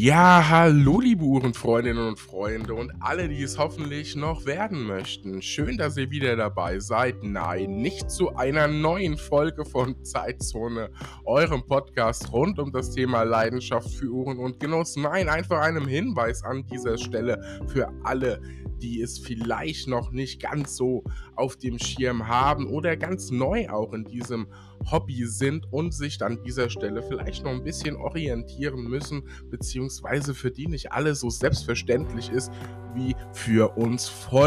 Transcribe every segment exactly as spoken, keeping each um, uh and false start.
Ja, hallo liebe Uhrenfreundinnen und Freunde und alle, die es hoffentlich noch werden möchten. Schön, dass ihr wieder dabei seid. Nein, nicht zu einer neuen Folge von Zeitzone, eurem Podcast rund um das Thema Leidenschaft für Uhren und Genuss. Nein, einfach einem Hinweis an dieser Stelle für alle, die es vielleicht noch nicht ganz so auf dem Schirm haben oder ganz neu auch in diesem Hobby sind und sich an dieser Stelle vielleicht noch ein bisschen orientieren müssen, beziehungsweise für die nicht alles so selbstverständlich ist wie für uns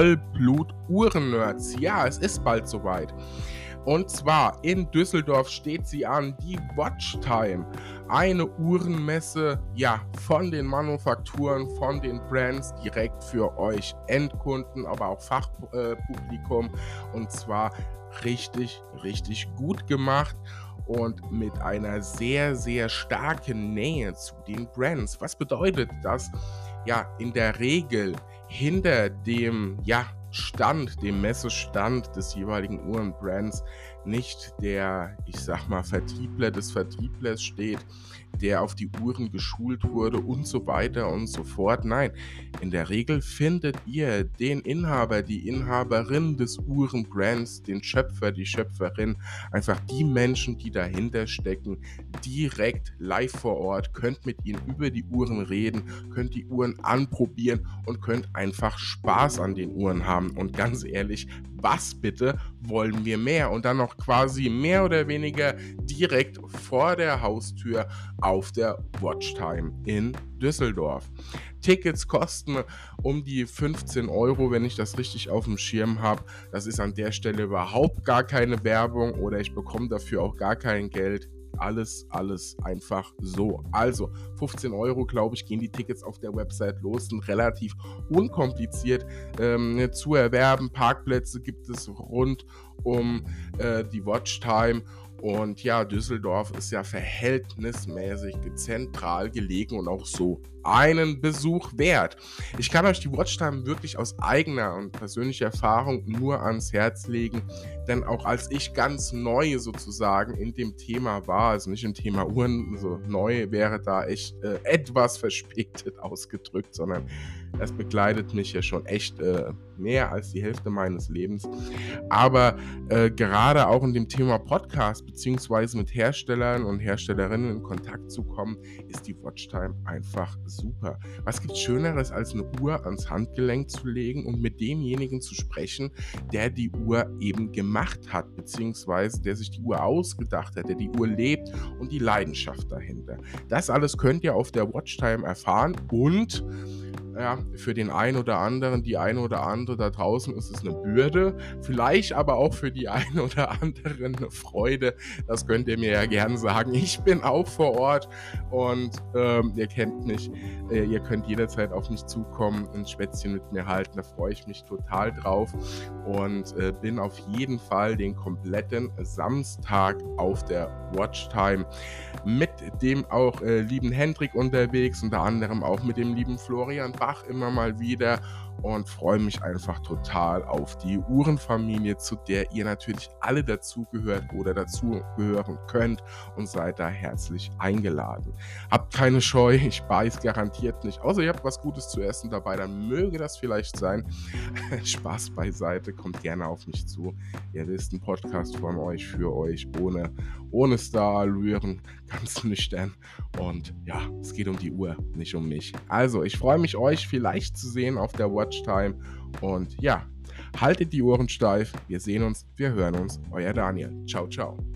Vollblut-Uhren-Nerds. Ja, es ist bald soweit. Und zwar in Düsseldorf steht sie an, die Watchtime. Eine Uhrenmesse, ja, von den Manufakturen, von den Brands direkt für euch Endkunden, aber auch Fachpublikum. Und zwar richtig, richtig gut gemacht und mit einer sehr, sehr starken Nähe zu den Brands. Was bedeutet das? Ja, in der Regel hinter dem, ja, Stand, dem Messestand des jeweiligen Uhrenbrands nicht der, ich sag mal, Vertriebler des Vertrieblers steht, der auf die Uhren geschult wurde und so weiter und so fort. Nein, in der Regel findet ihr den Inhaber, die Inhaberin des Uhrenbrands, den Schöpfer, die Schöpferin, einfach die Menschen, die dahinter stecken, direkt live vor Ort, könnt mit ihnen über die Uhren reden, könnt die Uhren anprobieren und könnt einfach Spaß an den Uhren haben. Und ganz ehrlich, was bitte wollen wir mehr? Und dann noch quasi mehr oder weniger direkt vor der Haustür auf der Watchtime in Düsseldorf. Tickets kosten um die fünfzehn Euro, wenn ich das richtig auf dem Schirm habe. Das ist an der Stelle überhaupt gar keine Werbung oder ich bekomme dafür auch gar kein Geld. Alles, alles einfach so. Also fünfzehn Euro, glaube ich, gehen die Tickets auf der Website los, sind relativ unkompliziert ähm, zu erwerben. Parkplätze gibt es rund um äh, die Watchtime. Und ja, Düsseldorf ist ja verhältnismäßig zentral gelegen und auch so einen Besuch wert. Ich kann euch die Watchtime wirklich aus eigener und persönlicher Erfahrung nur ans Herz legen, denn auch als ich ganz neu sozusagen in dem Thema war, also nicht im Thema Uhren, so neu wäre da echt äh, etwas verspätet ausgedrückt, sondern das begleitet mich ja schon echt äh, mehr als die Hälfte meines Lebens. Aber äh, gerade auch in dem Thema Podcast beziehungsweise mit Herstellern und Herstellerinnen in Kontakt zu kommen, ist die Watchtime einfach super. Was gibt Schöneres, als eine Uhr ans Handgelenk zu legen und mit demjenigen zu sprechen, der die Uhr eben gemacht hat, beziehungsweise der sich die Uhr ausgedacht hat, der die Uhr lebt und die Leidenschaft dahinter. Das alles könnt ihr auf der Watchtime erfahren und ja, für den einen oder anderen, die eine oder andere da draußen ist es eine Bürde, vielleicht aber auch für die eine oder andere eine Freude. Das könnt ihr mir ja gerne sagen. Ich bin auch vor Ort und ähm, ihr kennt mich. Äh, ihr könnt jederzeit auf mich zukommen, ein Schwätzchen mit mir halten. Da freue ich mich total drauf und äh, bin auf jeden Fall den kompletten Samstag auf der Watchtime mit dem auch äh, lieben Hendrik unterwegs, unter anderem auch mit dem lieben Florian Bach immer mal wieder und freue mich einfach total auf die Uhrenfamilie, zu der ihr natürlich alle dazugehört oder dazugehören könnt und seid da herzlich eingeladen. Habt keine Scheu, ich beiß garantiert nicht, außer ihr habt was Gutes zu essen dabei, dann möge das vielleicht sein. Spaß beiseite, kommt gerne auf mich zu. Ihr wisst, ein Podcast von euch, für euch, ohne, ohne Starallüren, ganz nüchtern und ja, es geht um die Uhr, nicht um mich. Also, ich freue mich, euch vielleicht zu sehen auf der Watchtime und ja, haltet die Ohren steif, wir sehen uns, wir hören uns, euer Daniel. Ciao, ciao.